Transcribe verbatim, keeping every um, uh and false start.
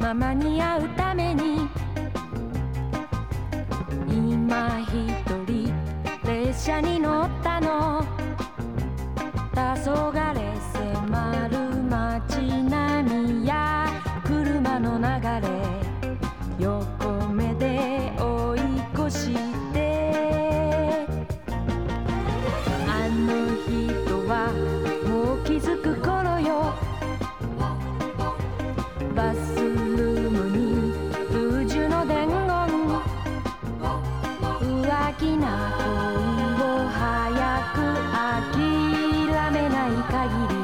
ママに会うために今一人列車に乗ったの。黄昏迫る街並みや車の流れ、横目で追い越してあの人はもう気づく頃よ。バスルームに宇宙の伝言、浮気な恋を早く諦めない限り